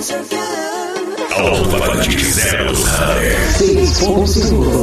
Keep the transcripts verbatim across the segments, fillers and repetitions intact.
Alto-falante zero seis ponto cinco.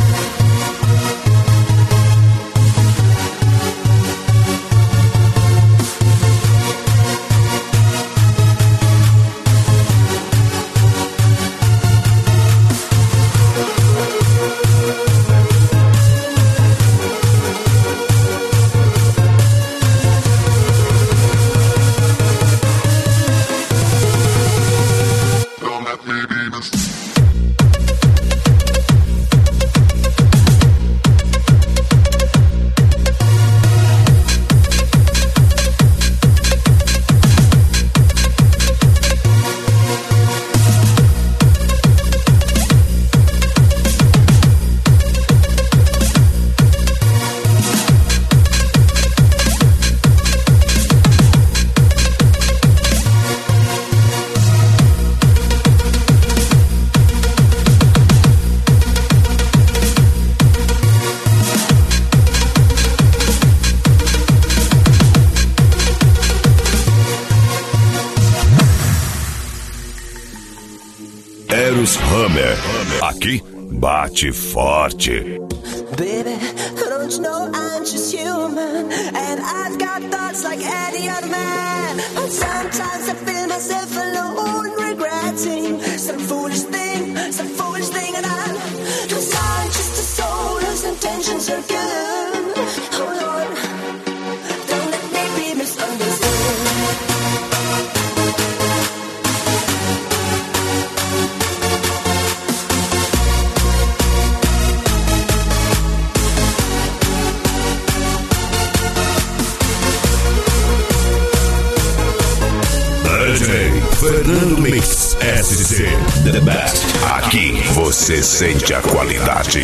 Eros Hammer, aqui bate forte. Baby, don't you know I'm just human, and I've got thoughts like any other man. But sometimes I feel myself alone, regretting some foolish thing, some foolish thing and I'm, cause I'm just a soul whose intentions are good. Hold on, don't let me be misunderstood. Fernando Mix S C, The Best. Aqui você sente a qualidade.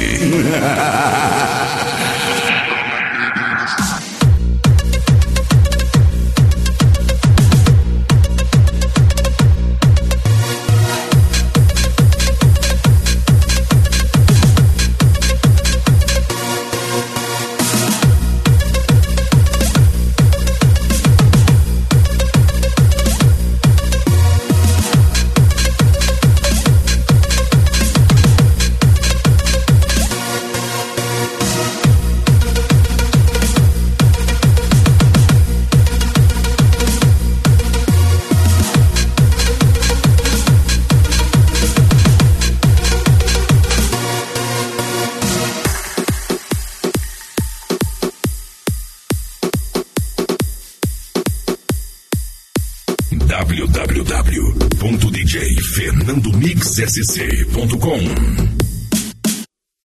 w w w ponto d j fernando mix s c ponto com